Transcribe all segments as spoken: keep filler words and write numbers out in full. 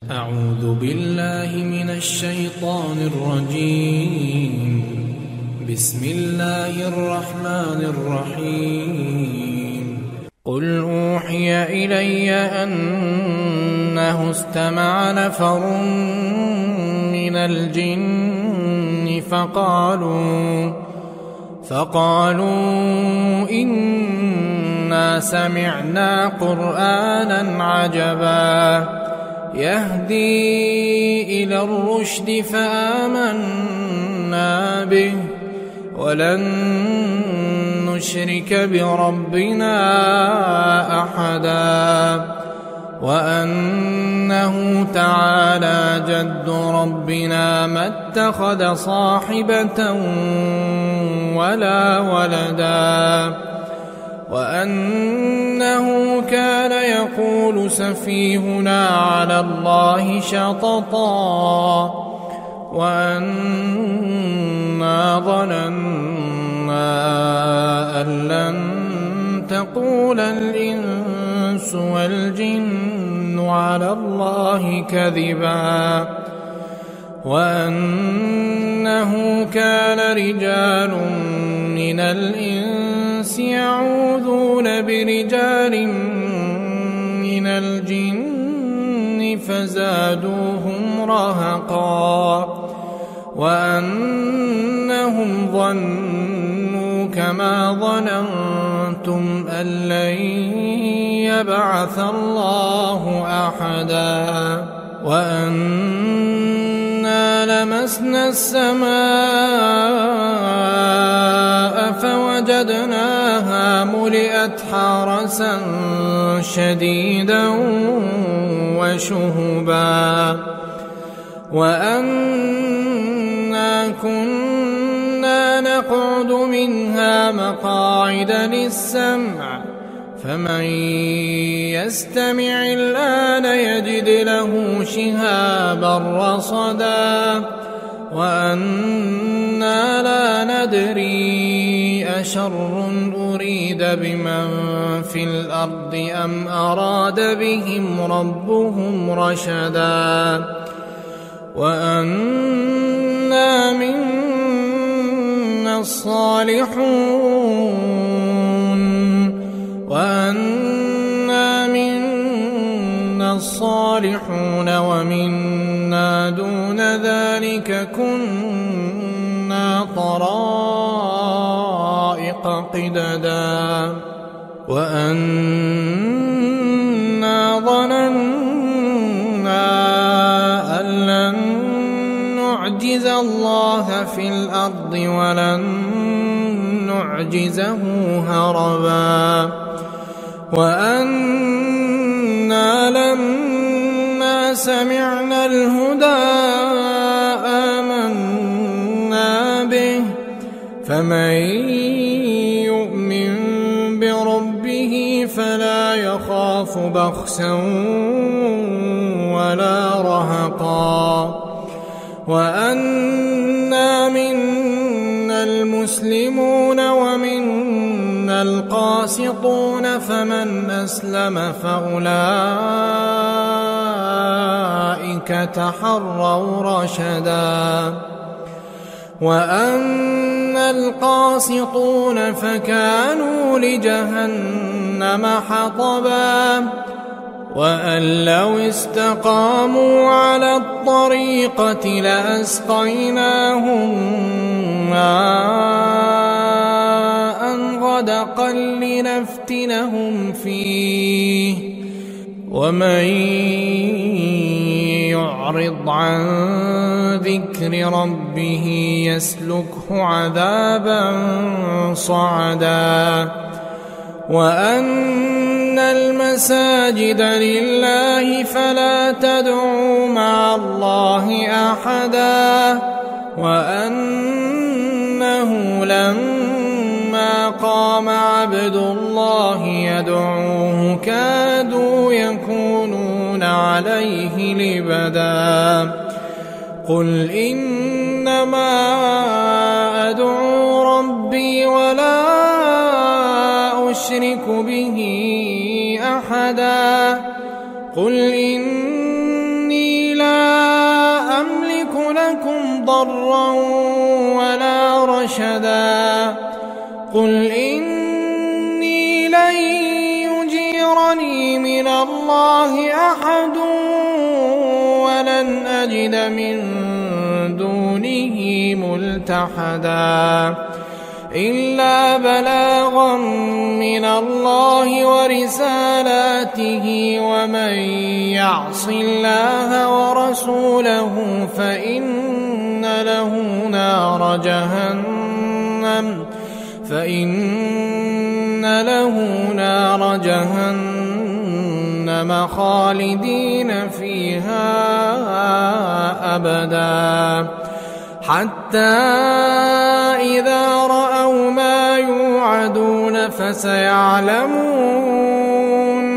أعوذ بالله من الشيطان الرجيم. بسم الله الرحمن الرحيم. قل أوحي إلي أنه استمع نفر من الجن فقالوا فقالوا إنا سمعنا قرآنا عجبا يهدي إلى الرشد فآمنا به ولن نشرك بربنا أحدا وأنه تعالى جد ربنا ما اتخذ صاحبة ولا ولدا وأنه كان يقول سفيهنا على الله شططا وأنا ظننا أن لن تقول الإنس والجن على الله كذبا وأنه كان رجال من الإنس يعوذون برجال من الجن فزادوهم رهقا وأنهم ظنوا كما ظننتم أن لن يبعث الله أحدا وأنا لمسنا السماء فوجدناها ملئت حرسا شديدا وشهبا وأنا كنا نقعد منها مقاعد للسمع فمن يستمع الآن يجد له شهابا رصدا وأنا لا ندري أشر أريد بمن في الأرض أم أراد بهم ربهم رشدا وأنا منا الصالحون وأنا منا الصالحون ومنا دون ذلك كنا طرائق قددا وأنا ظننا أن لن نعجز الله في الأرض ولن نعجزه هربا وأنا لما سمعنا الهدى آمنا به فمن يؤمن بربه فلا يخاف بخسا ولا رهقا وأنا منا المسلمون ومنا القاسطون فمن أسلم فأولئك تحروا رشدا وأما القاسطون فكانوا لجهنم حطبا وأن لو استقاموا على الطريقة لأسقيناهم ماء غدقا لنفتنهم فيه ومن يعرض عن ذكر ربه يسلكه عذابا صعدا وأن المساجد لله فلا تدعوا مع الله أحدا وأنه لما قام عبد الله يدعوه كادوا يكونون عليه لبدا قل إنما أدعو ربي ولا أشرك به أحدا قل إني لكم ضرا ولا رشدا قل إني لن يجيرني من الله أحد ولن أجد من دونه ملتحدا إلا بلاغا من الله ورسالاته ومن يعص الله ورسوله فإن له نار جهنم فإن له نار جهنم خالدين فيها أبدا حتى إذا رأوا ما يوعدون فسيعلمون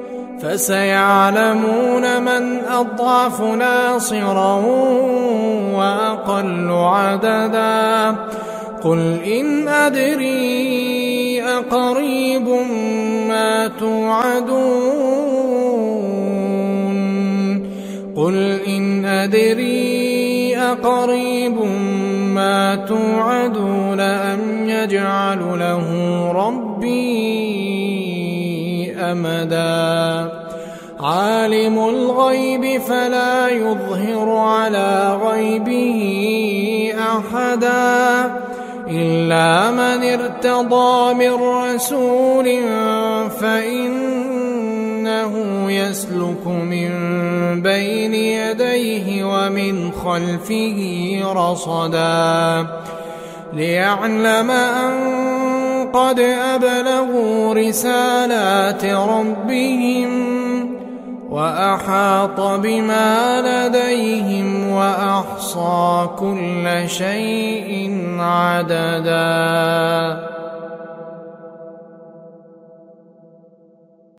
فسيعلمون من أضعف ناصرا وأقل عددا قل إن أدري أقريب ما توعدون قل إن أدري أقريب ما توعدون أم يجعل له ربي أمدا عالم الغيب فلا يظهر على غيبه أحدا إلا من ارتضى من رسول فإنه يسلك من بين يديه ومن خلفه رصدا ليعلم أن قد أبلغوا رسالات ربهم وأحاط بما لديهم وأحصى كل شيء عددا.